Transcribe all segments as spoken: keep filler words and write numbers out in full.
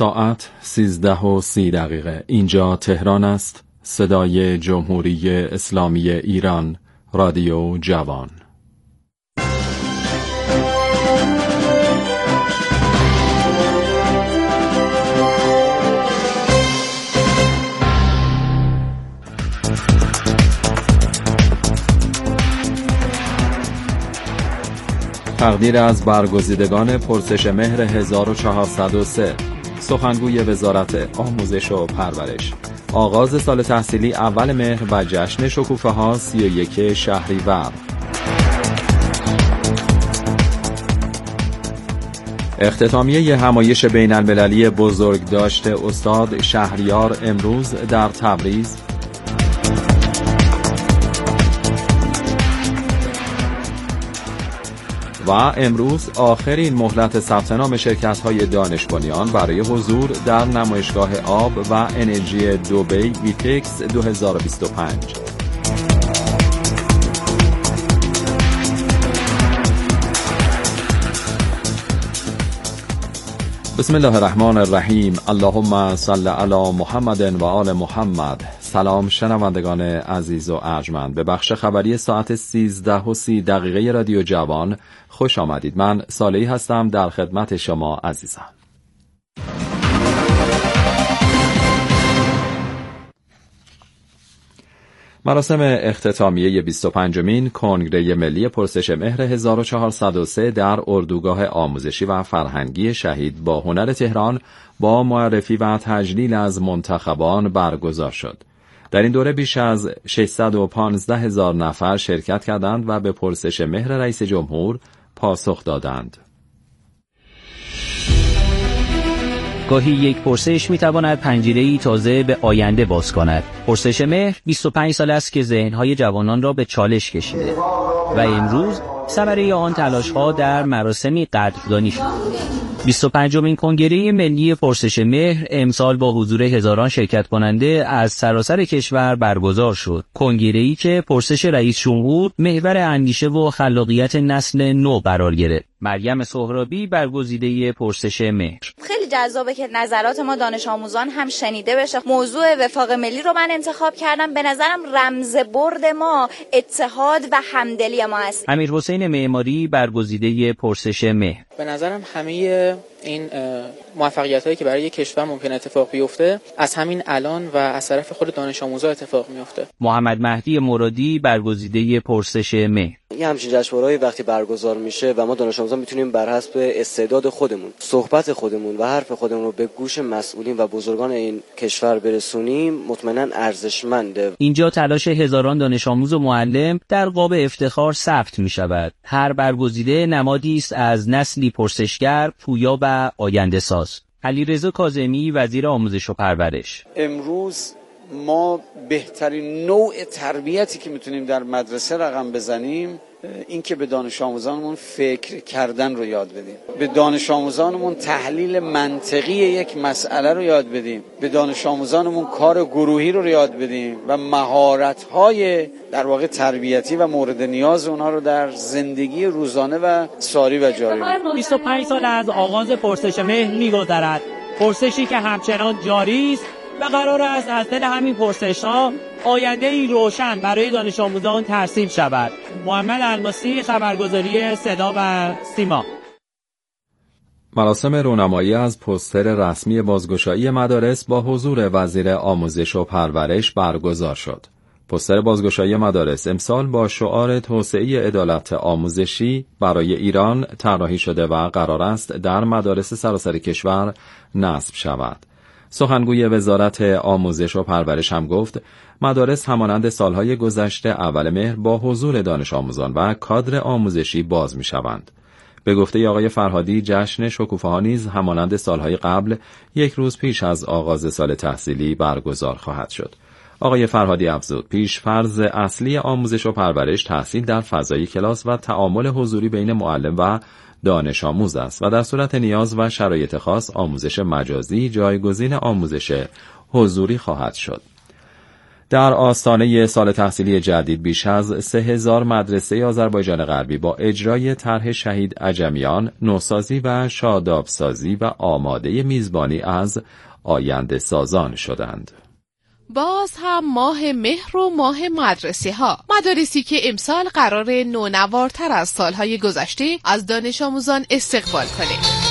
ساعت سیزده و سی دقیقه. اینجا تهران است. صدای جمهوری اسلامی ایران، رادیو جوان. تقدیر از برگزیدگان پرسش مهر هزار و چهارصد و سه. سخنگوی وزارت آموزش و پرورش: آغاز سال تحصیلی اول مهر و جشن شکوفه‌ها سی و یک شهریور. اختتامیه همایش بین المللی بزرگداشت استاد شهریار امروز در تبریز. و امروز آخرین مهلت ثبت نام شرکت‌های دانش بنیان برای حضور در نمایشگاه آب و انرژی دبی ویتکس دو هزار و بیست و پنج. بسم الله الرحمن الرحیم. اللهم صل علی محمد و آل محمد. سلام شنوندگان عزیز و ارجمند، به بخش خبری ساعت سیزده و سی دقیقه رادیو جوان خوش آمدید. من صالحی هستم در خدمت شما عزیزان. مراسم اختتامیه بیست و پنجمین کنگره ملی پرسش مهر هزار و چهارصد و سه در اردوگاه آموزشی و فرهنگی شهید با هنر تهران با معرفی و تجلیل از منتخبان برگزار شد. در این دوره بیش از ششصد و پانزده هزار نفر شرکت کردند و به پرسش مهر رئیس جمهور پاسخ دادند. گاهی یک پرسش میتواند پنجره‌ای تازه به آینده باز کند. پرسش مهر بیست و پنج سال است که ذهن‌های جوانان را به چالش کشیده و امروز ثمره آن تلاش‌ها در مراسمی قدردانی شد. بیست و پنجمین کنگره ملی پرسش مهر امسال با حضور هزاران شرکت کننده از سراسر کشور برگزار شد. کنگره‌ای که پرسش رئیس جمهور محور اندیشه و خلاقیت نسل نو قرار گرفت. مریم سهرابی برگزیده پرسش مهر: خیلی جذابه که نظرات ما دانش آموزان هم شنیده بشه. موضوع وفاق ملی رو من انتخاب کردم. به نظرم رمز برد ما اتحاد و همدلی ما است. امیرحسین معماری برگزیده پرسش مهر: به نظرم همه این موفقیت هایی که برای یک کشور ممکن اتفاق بیفته از همین الان و از طرف خود دانش آموزا اتفاق میفته. محمد مهدی مرادی برگزیده پرسش مهر: این همچین جشنواره‌ای وقتی برگزار میشه و ما دانش آموزان میتونیم بر حسب استعداد خودمون صحبت خودمون و حرف خودمون رو به گوش مسئولین و بزرگان این کشور برسونیم، مطمئنا ارزشمنده. اینجا تلاش هزاران دانش آموز و معلم در قاب افتخار ثبت میشود. هر برگزیده نمادی است از نسلی پرسشگر، پویا و آینده ساز. علیرضا کاظمی وزیر آموزش و پرورش: امروز ما بهترین نوع تربیتی که میتونیم در مدرسه رقم بزنیم این که به دانش آموزانمون فکر کردن رو یاد بدیم، به دانش آموزانمون تحلیل منطقی یک مسئله رو یاد بدیم، به دانش آموزانمون کار گروهی رو یاد بدیم و مهارت‌های در واقع تربیتی و مورد نیاز اونها رو در زندگی روزانه و ساری و جاری. بیست و پنج سال از آغاز پرسش مهر می‌گذرد. پرسشی که همچنان جاری است و قرار است از دل همین پرسش‌ها آینده‌ای روشن برای دانش آموزان ترسیم شود. محمد الماسی، خبرگزاری صدا و سیما. مراسم رونمایی از پوستر رسمی بازگشایی مدارس با حضور وزیر آموزش و پرورش برگزار شد. پوستر بازگشایی مدارس امسال با شعار توسعه عدالت آموزشی برای ایران طراحی شده و قرار است در مدارس سراسر کشور نصب شود. سخنگوی وزارت آموزش و پرورش هم گفت مدارس همانند سالهای گذشته اول مهر با حضور دانش آموزان و کادر آموزشی باز می شوند. به گفته آقای فرهادی جشن شکوفه‌ها نیز همانند سالهای قبل یک روز پیش از آغاز سال تحصیلی برگزار خواهد شد. آقای فرهادی افزود پیش فرض اصلی آموزش و پرورش تحصیل در فضای کلاس و تعامل حضوری بین معلم و دانش آموز است و در صورت نیاز و شرایط خاص آموزش مجازی جایگزین آموزش حضوری خواهد شد. در آستانه سال تحصیلی جدید بیش از سه هزار مدرسه آذربایجان غربی با اجرای طرح شهید عجمیان، نوسازی و شادابسازی و آماده میزبانی از آینده سازان شدند. باز هم ماه مهر و ماه مدرسه ها، مدارسی که امسال قرار نونوارتر از سالهای گذشته از دانش آموزان استقبال کنه.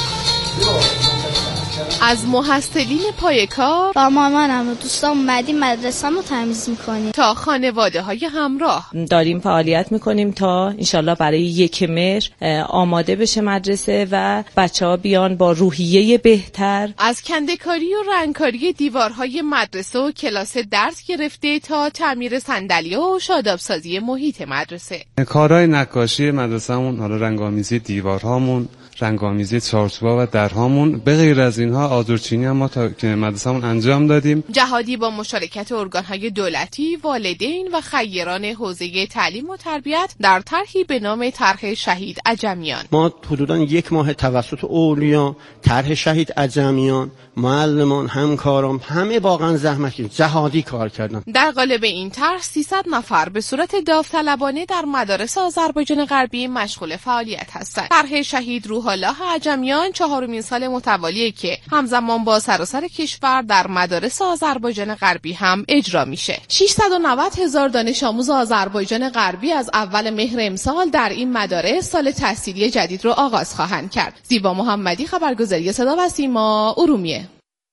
از محصلین پای کار با مامانم و دوستان اومدیم مدرسه رو تمیز میکنیم تا خانواده های همراه داریم فعالیت میکنیم تا انشالله برای یک مهر آماده بشه مدرسه و بچه ها بیان با روحیه بهتر. از کنده‌کاری و رنگکاری دیوارهای مدرسه و کلاس درس گرفته تا تعمیر صندلی‌ها و شادابسازی محیط مدرسه. کارهای نقاشی مدرسه‌مون، حالا رنگ‌آمیزی دیوارهامون، رنگ‌آمیزی چارچوب‌ها و درهامون، به غیر از اینها آجرچینی هم ما تا که مدرسه‌مون انجام دادیم. جهادی با مشارکت ارگان‌های دولتی، والدین و خیران حوزه تعلیم و تربیت در طرحی به نام طرح شهید عجمیان. ما حدوداً یک ماه توسط اولیا طرح شهید عجمیان، معلمان، همکاران، همه واقعا زحمت کشیدن، جهادی کار کردن. در قالب این طرح سیصد نفر به صورت داوطلبانه در مدارس آذربایجان غربی مشغول فعالیت هستند. طرح شهید روح الله عجمیان چهارمین سال متوالیه که همزمان با سراسر کشور در مدارس آذربایجان غربی هم اجرا میشه. ششصد و نود هزار دانش آموز آذربایجان غربی از اول مهر امسال در این مدارس سال تحصیلی جدید رو آغاز خواهند کرد. زیبا محمدی، خبرگزاری صدا و سیما، ارومیه.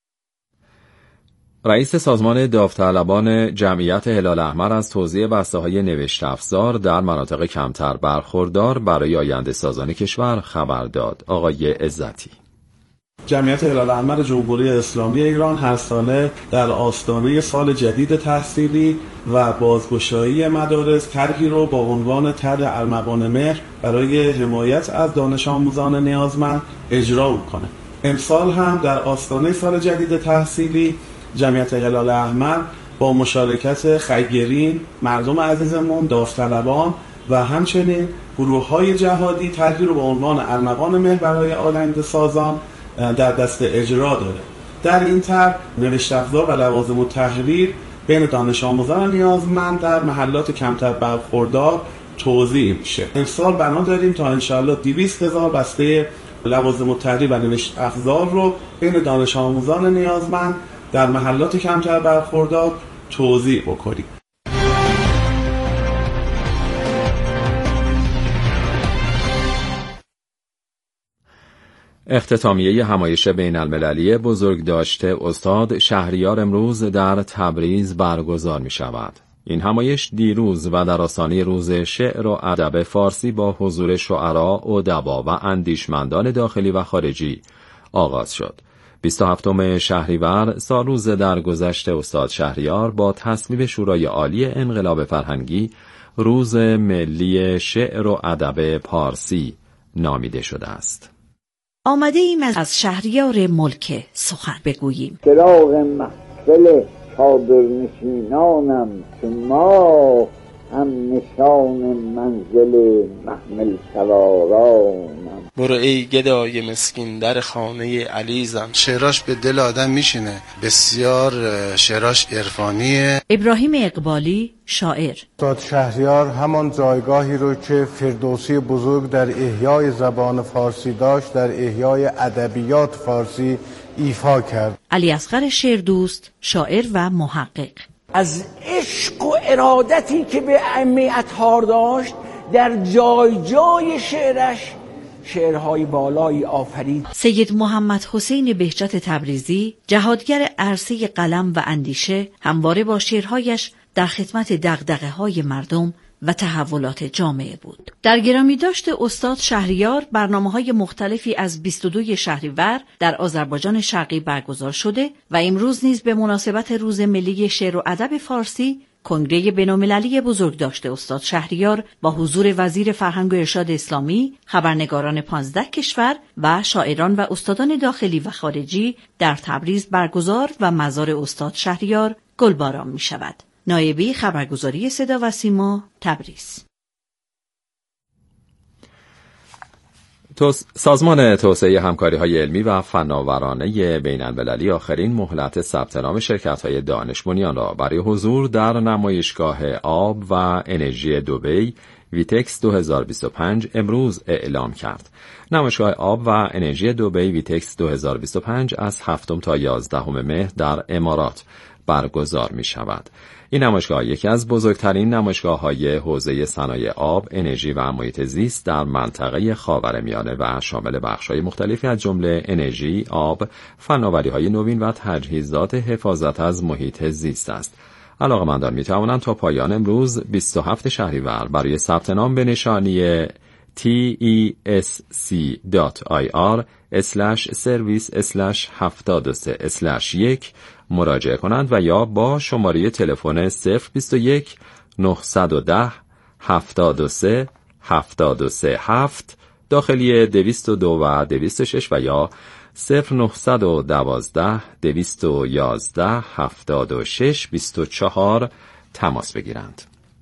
رئیس سازمان داوطلبان جمعیت هلال احمر از توزیع بسته‌های نوشت افزار در مناطق کمتر برخوردار برای آینده سازان کشور خبر داد. آقای عزتی: جمعیت هلال احمر جمهوری اسلامی ایران هر ساله در آستانه سال جدید تحصیلی و بازگشایی مدارس طرحی رو با عنوان طرح ارمغان مهر برای حمایت از دانش آموزان نیازمند اجرا می‌کنه. امسال هم در آستانه سال جدید تحصیلی جمعیت هلال احمر با مشارکت خیرین، مردم عزیزمون، داوطلبان و همچنین گروه‌های جهادی طرحی رو با عنوان ارمغان مهر برای آینده سازان در دست اجرا داره. در این طرح نوشت افزار و لوازم التحریر بین دانش آموزان نیازمند در محلات کمتر برخوردار توزیع میشه. امسال بنا داریم تا انشالله دویست هزار بسته لوازم التحریر و نوشت افزار رو بین دانش آموزان نیازمند در محلات کمتر برخوردار توزیع بکنیم. اختتامیه همایش بین المللی بزرگداشت استاد شهریار امروز در تبریز برگزار می شود. این همایش دیروز و در آستانه روز شعر و ادب فارسی با حضور شعرا، ادبا و اندیشمندان داخلی و خارجی آغاز شد. بیست و هفتم شهریور سالروز درگذشت استاد شهریار با تصویب شورای عالی انقلاب فرهنگی روز ملی شعر و ادب پارسی نامیده شده است. آمده ایم از شهریار ملک سخن بگوییم. چراغ محفل چادرنشینانم که ما هم نشان منزل محمل سوارانم. برو ای گدای مسکین در خانه علیزم. شعراش به دل آدم میشینه، بسیار شعراش عرفانیه. ابراهیم اقبالی، شاعر. استاد شهریار همان جایگاهی رو که فردوسی بزرگ در احیای زبان فارسی داشت در احیای ادبیات فارسی ایفا کرد. علی اصغر شعردوست، شاعر و محقق. از عشق و ارادتی که به ائمه اطهار داشت در جای جای شعرش شعرهای بالایی آفرید. سید محمد حسین بهجت تبریزی، جهادگر عرصه قلم و اندیشه، همواره با شعرهایش در خدمت دغدغه‌های مردم و تحولات جامعه بود. در گرامی داشت استاد شهریار برنامه‌های مختلفی از بیست و دو شهریور در آذربایجان شرقی برگزار شده و امروز نیز به مناسبت روز ملی شعر و ادب فارسی کنگره بین‌المللی بزرگداشت استاد شهریار با حضور وزیر فرهنگ و ارشاد اسلامی، خبرنگاران پانزده کشور و شاعران و استادان داخلی و خارجی در تبریز برگزار و مزار استاد شهریار گلباران می شود. نایبی، خبرگزاری صدا و سیما، تبریز. سازمان توسعه همکاری‌های علمی و فناورانه بین‌المللی آخرین مهلت ثبت نام شرکت‌های دانش بنیان را برای حضور در نمایشگاه آب و انرژی دبی ویتکس دو هزار و بیست و پنج امروز اعلام کرد. نمایشگاه آب و انرژی دبی ویتکس دو هزار و بیست و پنج از هفتم تا یازدهم مهر در امارات برگزار می شود. این نمایشگاه یکی از بزرگترین نمایشگاه‌های حوزه صنایع آب، انرژی و محیط زیست در منطقه خاورمیانه و شامل بخش‌های مختلفی از جمله انرژی، آب، فناوری‌های نوین و تجهیزات حفاظت از محیط زیست است. علاقه‌مندان می‌توانند تا پایان امروز بیست و هفتم شهریور برای ثبت نام به نشانی تی ای اس سی دات آی آر اسلش سرویس اسلش هفتاد و سه اسلش یک مراجعه کنند و یا با شماره تلفن صفر بیست و یک نهصد و ده هفتاد و سه هفتاد و سه هفت داخلی دویست و دو و دویست و شش و یا صفر نهصد و دوازده دویست و یازده هفتاد و شش بیست و چهار تماس بگیرند.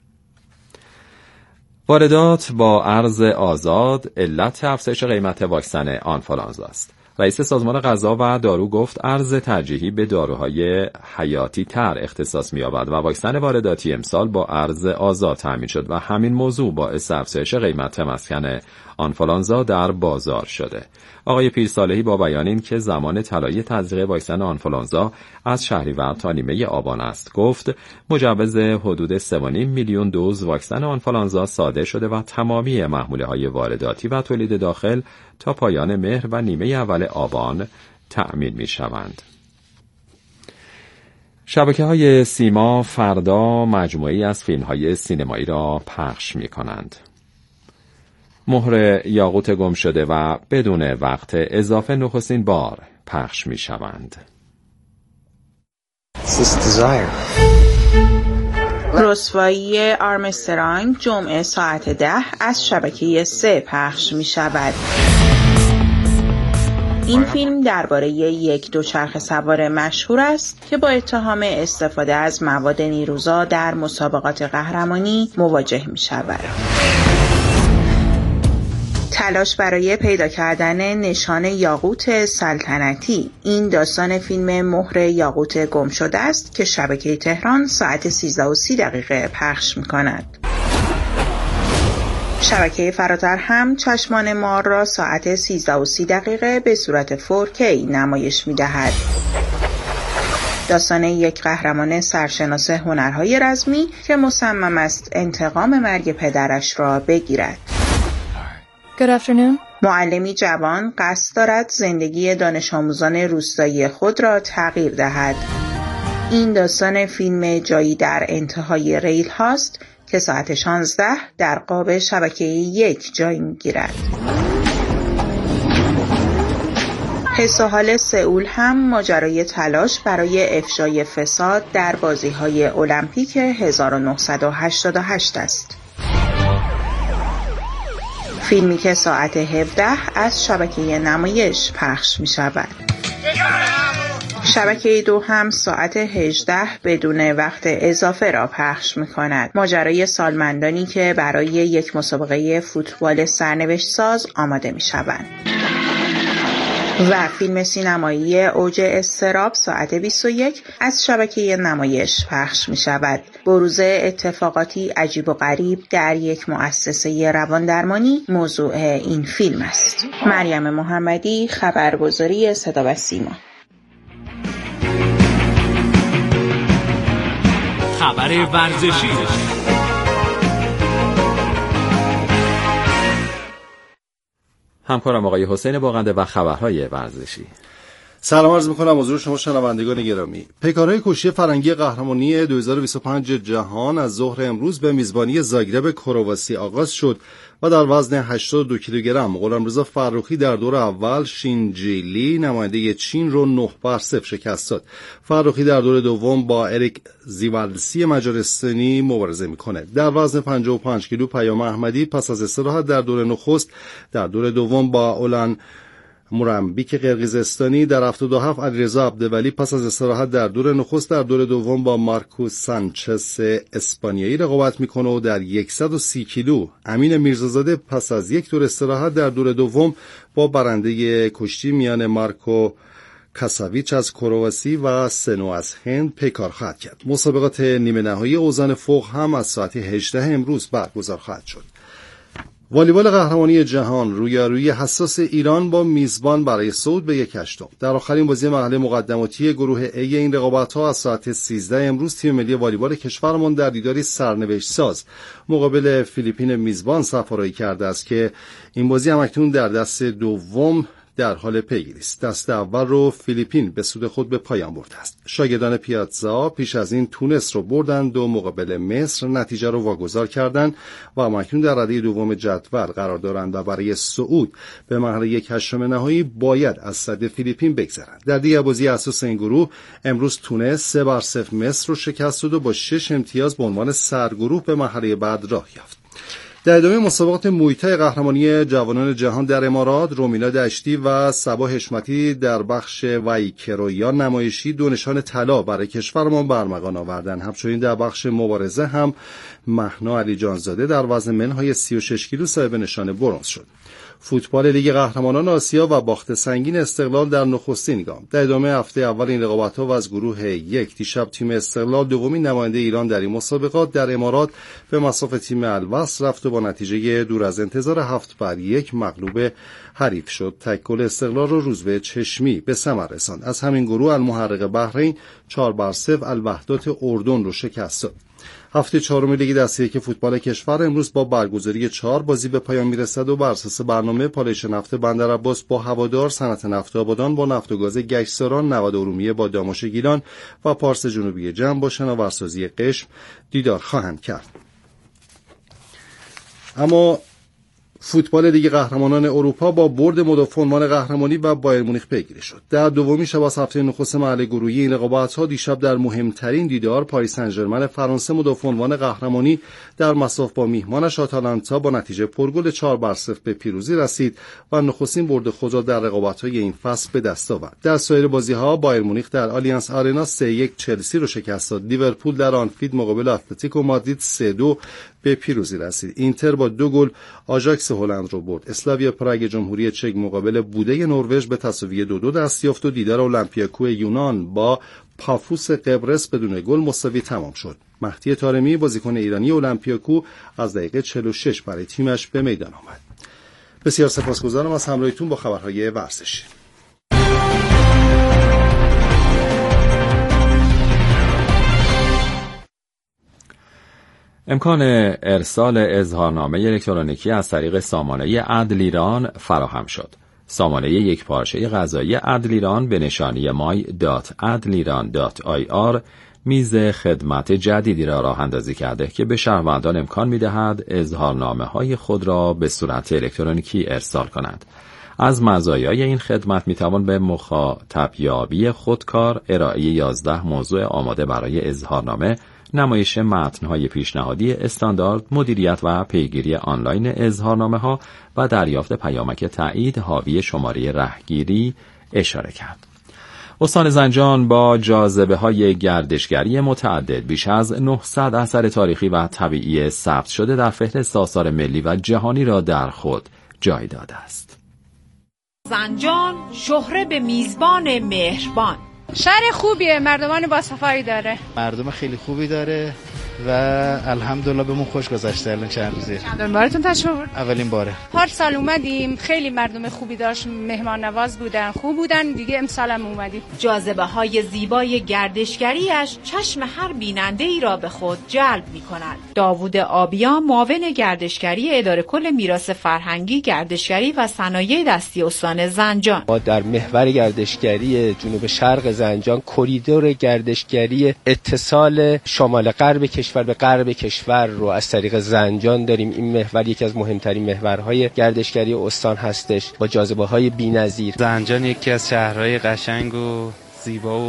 واردات با ارز آزاد علت افزایش قیمت واکسن آنفولانزا است. رئیس سازمان غذا و دارو گفت ارز ترجیحی به داروهای حیاتی تر اختصاص می‌یابد و واکسن وارداتی امسال با ارز آزاد تامین شد و همین موضوع باعث افزایش قیمت مسکن آنفولانزا در بازار شده. آقای پیرصالحی با بیان این که زمان طلایی تزریق واکسن آنفولانزا از شهریور تا نیمه آبان است گفت مجوز حدود سه و نیم میلیون دوز واکسن آنفولانزا صادر شده و تمامی محموله‌های وارداتی و تولید داخل تا پایان مهر و نیمه اول آبان تأمین می‌شوند. شبکه‌های سیما فردا مجموعه‌ای از فیلم‌های سینمایی را پخش می‌کنند. مهر یاقوت گم شده و بدون وقت اضافه نخستین بار پخش می شوند. رسوایی آرمسترانگ جمعه ساعت ده از شبکه سه پخش می شود. این فیلم درباره یک دوچرخه سوار مشهور است که با اتهام استفاده از مواد نیروزا در مسابقات قهرمانی مواجه می شود. تلاش برای پیدا کردن نشان یاقوت سلطنتی. این داستان فیلم مهر یاقوت گم شده است که شبکه تهران ساعت سیزده و سی دقیقه پخش می کند. شبکه فراتر هم چشمان مار را ساعت سیزده و سی دقیقه به صورت فور کی نمایش می دهد. داستان یک قهرمان سرشناس هنرهای رزمی که مصمم است انتقام مرگ پدرش را بگیرد. Good afternoon. معلمی جوان قصد دارد زندگی دانش آموزان روستایی خود را تغییر دهد. این داستان فیلم جایی در انتهای ریل هاست که ساعت شانزده در قاب شبکه یک جای میگیرد. حس و حال سئول هم ماجرای تلاش برای افشای فساد در بازی‌های المپیک هزار و نهصد و هشتاد و هشت است. فیلمی که ساعت هفده از شبکه نمایش پخش می شود. شبکه دو هم ساعت هجده بدون وقت اضافه را پخش می کند. ماجرای سالمندانی که برای یک مسابقه فوتبال سرنوشت ساز آماده می شوند. و فیلم سینمایی اوج اضطراب ساعت بیست و یک از شبکه نمایش پخش می شود. بروز اتفاقاتی عجیب و غریب در یک مؤسسه رواندرمانی موضوع این فیلم است. مریم محمدی، خبرگزاری صدا و سیما. خبر ورزشی. همکارم آقای حسین باقنده و خبرهای ورزشی. سلام عرض می‌کنم حضور شما شنوندگان گرامی. پیکارهای کشتی فرنگی قهرمانی دو هزار و بیست و پنج جهان از ظهر امروز به میزبانی زاگرب کرواسی آغاز شد و در وزن هشتاد و دو کیلوگرم غلامرضا فرخی در دور اول شینجیلی نماینده چین رو نه بر صفر شکست داد. فرخی در دور دوم با اریک زیوالسی مجارستانی مبارزه میکنه. در وزن پنجاه و پنج کیلو پیام احمدی پس از استراحت در دور نخست در دور دوم با اولان مرمبیک قرقیزستانی در هفتاد و هفت علیرضا عبدولی پس از استراحت در دور نخست در دور دوم با مارکوس سانچز اسپانیایی رقابت میکنه و در صد و سی کیلو امین میرزازاده پس از یک دور استراحت در دور دوم با برنده کشتی میان مارکو کاساویچ از کرواسی و سنو از هند پیکار خواهد کرد. مسابقات نیمه نهایی اوزان فوق هم از ساعت هجده امروز برگزار خواهد شد. والیبال قهرمانی جهان رویارویی حساس ایران با میزبان برای صعود به یک هشتم. در آخرین بازی مرحله مقدماتی گروه A این رقابت‌ها از ساعت سیزده امروز تیم ملی والیبال کشورمان در دیداری سرنوشت ساز مقابل فیلیپین میزبان سفارایی کرده است که این بازی همکنون در دست دوم در حال پیگیری است. دست اول رو فیلیپین به سود خود به پایان برده است. شاگردان پیاتزا پیش از این تونس رو بردند و مقابل مصر نتیجه رو واگذار کردند و اکنون در رده دوم جدول قرار دارند و برای صعود به مرحله یک هشتم نهایی باید از صد فیلیپین بگذرند. در دیگر بازی اساس این گروه امروز تونس سه بر صفر مصر رو شکست داد و با شش امتیاز به عنوان سرگروه به مرحله بعد راه یافت. در ادامه مسابقات مویتای قهرمانی جوانان جهان در امارات، رومینا دشتی و صبا حشمتی در بخش وایکرویان نمایشی دو نشان طلا برای کشورمان برمغان آوردند. همچنین در بخش مبارزه هم مهنا علی جانزاده در وزن منهای سی و شش کیلو صاحب نشان برنز شد. فوتبال لیگ قهرمانان آسیا و باخت سنگین استقلال در نخستین گام. در ادامه هفته اول این رقابت‌ها و از گروه یک دیشب تیم استقلال دومین نماینده ایران در این مسابقات در امارات به مصاف تیم الوصل رفت و با نتیجه دور از انتظار هفت بر یک مغلوب حریف شد. تک گل استقلال رو روزبه چشمی به ثمر رساند. از همین گروه المحرق بحرین چهار بر صفر الوحدات اردن رو شکست داد. هفته چهارم لیگ دسته یک فوتبال کشور امروز با برگزاری چهار بازی به پایان میرسد و بر اساس برنامه پالایش نفت بندرعباس با هوادار، صنعت نفت آبادان با نفت و گاز گشتساران، نود ارومیه با داماش گیلان و پارس جنوبی جمع با شناورسازی قشم دیدار خواهند کرد. اما فوتبال لیگ قهرمانان اروپا با برد مدافع عنوان قهرمانی و بایر مونیخ پیگیری شد. در دومین شب از هفته نخست مرحله گروهی این رقابت‌ها دیشب در مهمترین دیدار پاریس سن ژرمن فرانسه مدافع عنوان قهرمانی در مصاف با میهمانش آتالانتا با نتیجه پرگل چهار بر صفر به پیروزی رسید و نخستین برد خود را در رقابت‌های این فصل به دست آورد. در سایر بازی‌ها بایر مونیخ در آلیانس آرنا سه یک چلسی را شکست داد. لیورپول در آنفیلد مقابل اتلتیکو مادرید سه دو به پیروزی رسید. اینتر با دو گل آژاکس هلند رو برد. اسلاویا پراگ جمهوری چک مقابل بوده نروژ به تساوی دو دو دست یافت و دیدار اولمپیاکو یونان با پافوس قبرس بدون گل مساوی تمام شد. مهدی طارمی بازیکن ایرانی اولمپیاکو از دقیقه چهل و شش برای تیمش به میدان آمد. بسیار سپاسگزارم از همراهیتون با خبرهای ورزشی. امکان ارسال اظهارنامه الکترونیکی از طریق سامانه عدل ایران فراهم شد. سامانه یک پارچه قضایی عدل ایران به نشانی مای دات عدل ایران دات آی آر میز خدمت جدیدی را راه اندازی کرده که به شهروندان امکان می‌دهد اظهارنامه های خود را به صورت الکترونیکی ارسال کنند. از مزایای این خدمت میتوان به مخاطبیابی خودکار، ارائه یازده موضوع آماده برای اظهارنامه، نمایش متن‌های پیشنهادی استاندارد، مدیریت و پیگیری آنلاین اظهارنامه‌ها و دریافت پیامک تایید حاوی شماره رهگیری اشاره کرد. استان زنجان با جاذبه‌های گردشگری متعدد بیش از نهصد اثر تاریخی و طبیعی ثبت شده در فهرست آثار ملی و جهانی را در خود جای داده است. زنجان شهره به میزبان مهربان. شهر خوبیه، مردمان با صفایی داره. مردم خیلی خوبی داره و الحمدلله بهمون خوش گذشته الان چند روزه. چندمین بارتون تشریف آوردین؟ اولین باره. هر سال اومدیم، خیلی مردم خوبی داشت، مهمان نواز بودن، خوب بودن، دیگه امسال هم اومدیم. جاذبه های زیبای گردشگریش چشم هر بیننده ای را به خود جلب می‌کند. داوود آبیان، معاون گردشگری اداره کل میراث فرهنگی، گردشگری و صنایع دستی استان زنجان. ما در محور گردشگری جنوب شرق زنجان کریدور گردشگری اتصال شمال غرب کشور به غرب کشور رو از طریق زنجان داریم. این محور یکی از مهمترین محورهای گردشگری استان هستش با جاذبه‌های بی‌نظیر. زنجان یکی از شهرهای قشنگ و زیبا و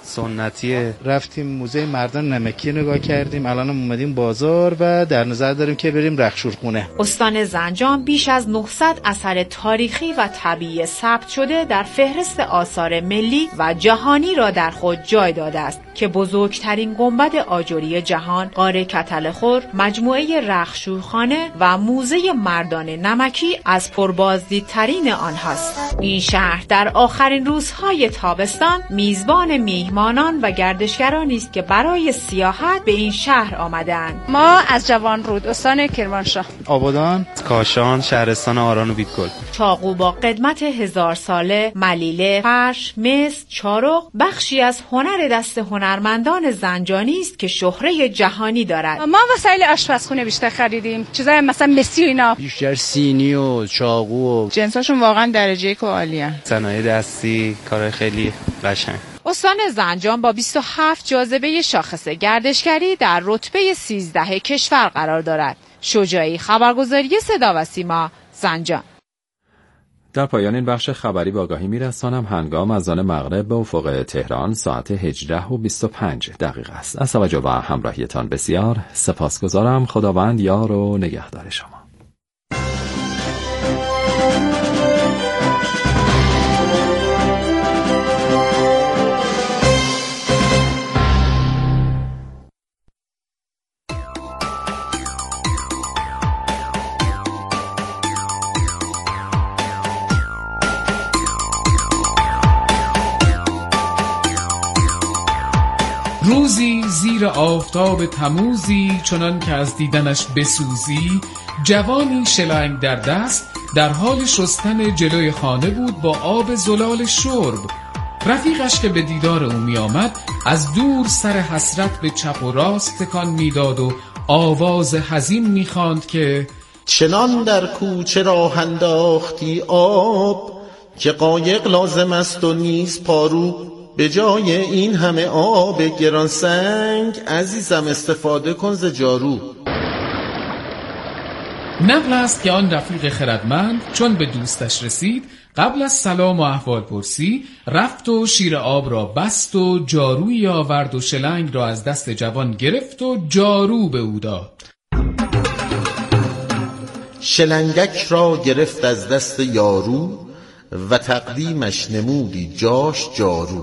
سنتیه. رفتیم موزه مردان نمکی نگاه کردیم، الان اومدیم بازار و در نظر داریم که بریم رخشورخونه. استان زنجان بیش از نهصد اثر تاریخی و طبیعی ثبت شده در فهرست آثار ملی و جهانی را در خود جای داده است که بزرگترین گنبد آجری جهان، غار کتلخور، مجموعه رخشورخانه و موزه مردان نمکی از پربازدیدترین آنهاست. این شهر در آخرین روزهای تابستان میزبان میهمانان و گردشگرانی است که برای سیاحت به این شهر آمدند. ما از جوانرود، استان کرمانشاه. آبادان، کاشان، شهرستان آران و بیتگل. چاقو با قدمت هزار ساله، ملیله، فرش، مس، چارق بخشی از هنر دست هنرمندان زنجانی است که شهره جهانی دارد. ما وسایل آشپزخونه بیشتر خریدیم، چیزای مثلا مسی و اینا. بیشتر سینی و چاقو و جنساشون واقعا درجه یک و عالیه. صنایع دستی، کار خیلی قشنگ. استان زنجان با بیست و هفت جاذبه شاخص گردشگری در رتبه سیزده کشور قرار دارد. شجاعی، خبرگزاری صدا و سیما، زنجان. در پایان این بخش خبری به آگاهی می‌رسانم هنگام از آن مغرب به افق تهران ساعت هجده و بیست و پنج دقیقه است. از توجه و همراهیتان بسیار سپاسگزارم. خداوند یار و نگهدار شما. روزی زیر آفتاب تموزی، چنان که از دیدنش بسوزی، جوانی شلنگ در دست در حال شستن جلوی خانه بود با آب زلال شرب. رفیقش که به دیدار او می آمد از دور سر حسرت به چپ و راست تکان می داد و آواز حزین می خواند که چنان در کوچه راه انداختی آب، که قایق لازم است و نیز پارو. به جای این همه آب گران سنگ، عزیزم استفاده کن ز جارو. نقل است که آن رفیق خردمند چون به دوستش رسید، قبل از سلام و احوال پرسی رفت و شیر آب را بست و جارویی آورد و شلنگ را از دست جوان گرفت و جارو به او داد. شلنگک را گرفت از دست یارو، و تقدیمش نمودی جاش جارو.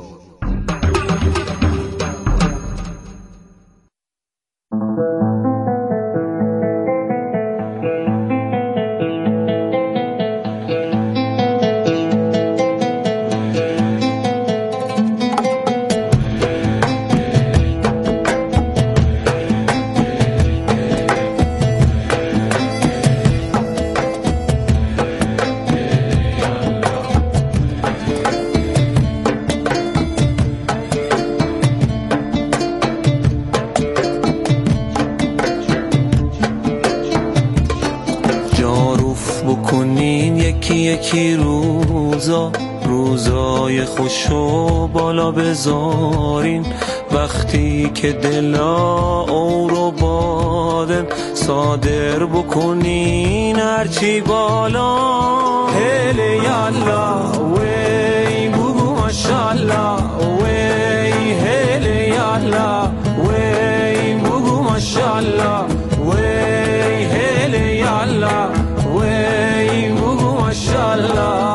یکی روزا روزای خوشو بالا بذارین، وقتی که دلا او رو بادن صادر بکنین هرچی بالا. هلی یالا وی بگو ماشالله، وی هلی یالا وی بگو ماشالله، وی هلی یالا وی بگو ماشالله.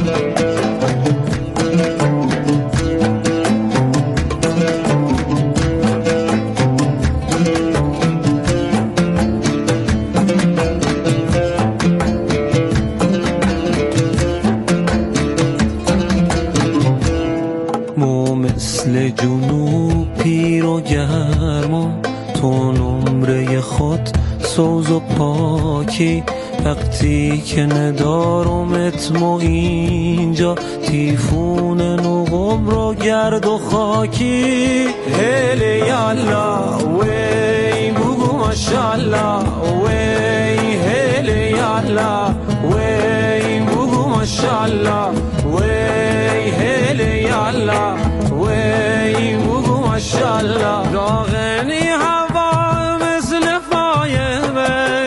مو مثل جنوب پیر و گرما، تو نمره خود سوز و پاکی، وقتی که ندارمت ما اینجا تیفون نقم رو گرد و خاکی. هلی یالا وی بگو ماشالله، وی هلی یالا وی بگو ماشالله، وی هلی یالا وی بگو ماشالله. راغنی هوا مثل فایمه،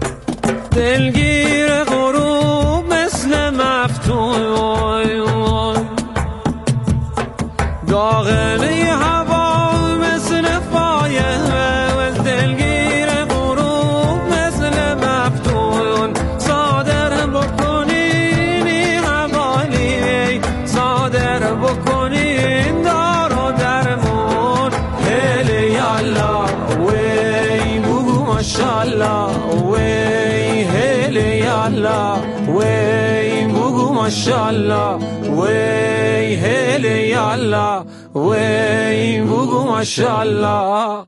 دلگیر غروب مثل مفتون، داغنه هوا مثل فایه و دلگیر غروب مثل مفتون صادر بکنین این حوالی صادر بکنین دار و درمون هلی یالا وی بگو ماشالله وی هلی یالا وی بگو ماشالله وی هلی یالا وی بگو ماشالله.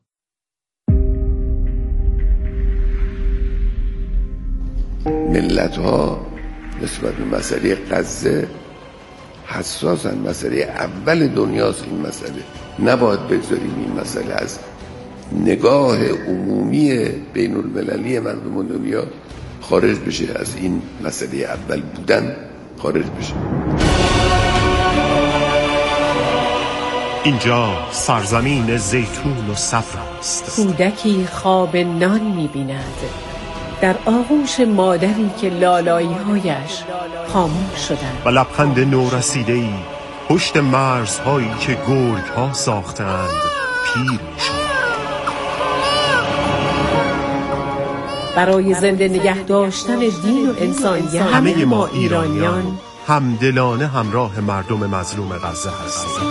ملت ها نسبت به مسئله غزه حساسن. مسئله اول دنیاست این مسئله. نباید بگذاریم این مسئله از نگاه عمومی بین المللی مردم دنیا خارج بشه، از این مسئله اول بودن خارج بشه. اینجا سرزمین زیتون و صفر است. کودکی خواب نان می‌بیند در آغوش مادری که لالایی‌هایش خاموش شدند و لبخند نورسیده‌ای پشت مرزهایی که گرگ‌ها ساختند پیر می‌شود. برای زنده نگه داشتن دین و انسانیت همه ما ایرانیان همدلانه همراه مردم مظلوم غزه هستیم.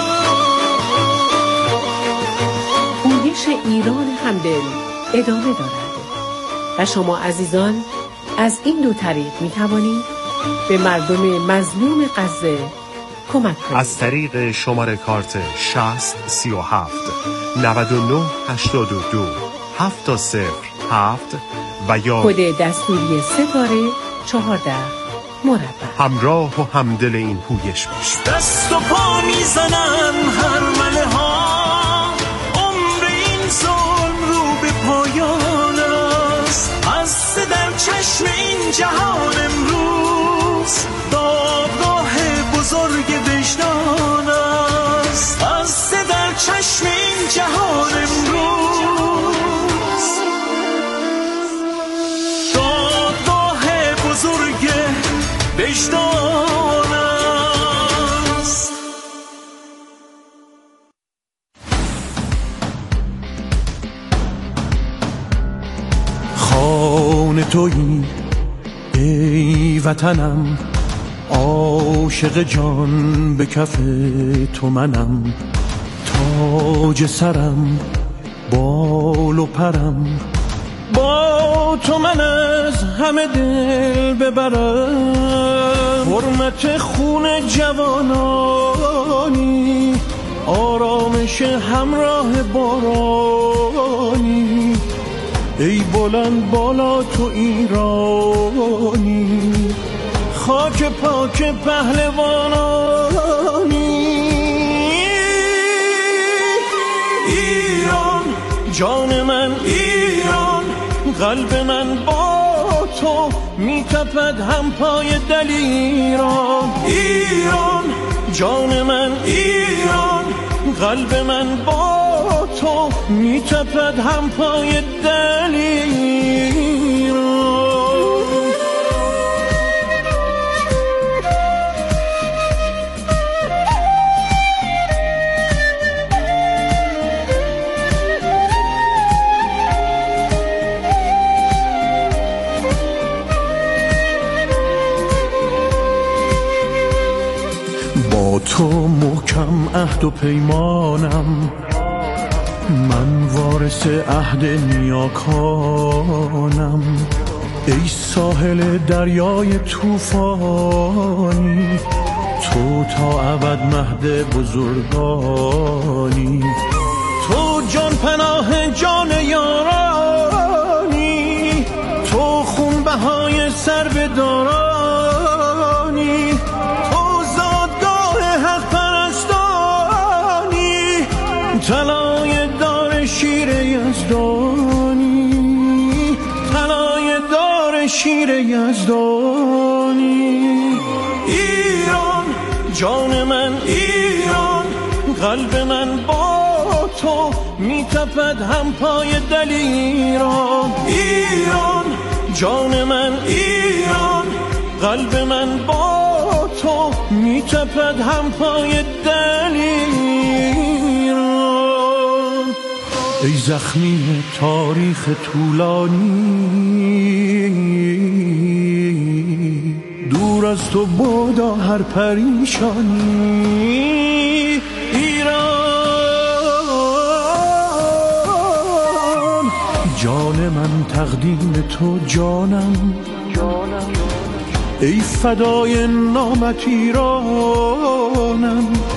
پویش ایران همدل ادامه دارد و شما عزیزان از این دو طریق می توانید به مردم مظلوم غزه کمک کنید. از طریق شماره کارت شصت سی و هفت نود و نه هشتاد و دو هفت صفر هفت و یا کد دستوری ستاره چهارده مربع. همراه و همدل این پویش باشید. دست و پا میزنن هر مله ها، عمر این ظلم رو به پایان است. از در چشم این جهان امروز دادگاه بزرگ وجدان است. از در چشم این جهان امروز دادگاه بزرگ وجدان است. خانه تویی ای وطنم، عاشق جان به کف تو منم. تاج سرم بال و پرم، با تو من از همه دل ببرم. حرمت خون جوانانی، آرامش همراه بارانی. ای بلند بالا تو ایرانی، خاک پاک پهلوانانی. ایران جان من، ایران قلب من با تو میتپد هم پای دلیران. ایران جان من، ایران قلب من با تو میتپد هم پای دلیران. با تو محکم عهد و پیمانم، من وارث عهد نیاکانم. ای ساحل دریای طوفانی، تو تا ابد مهد بزرگانی. تو جان پناه جان یارانی، تو خون بهای سر به دارانی. تو زادگاه حق پرستانی، طلای دار شیر یزدانی. طلای دار شیر یزدانی. ایران جان من، ایران قلب من با تو میتپد هم پای دلیران. ایران جان من، ایران قلب من با تو می می تپد هم پای دلیران. ای زخمی تاریخ طولانی، دور از تو بادا هر پریشانی. ایران جان من تقدیم تو جانم، ای فدای نامت ایرانم.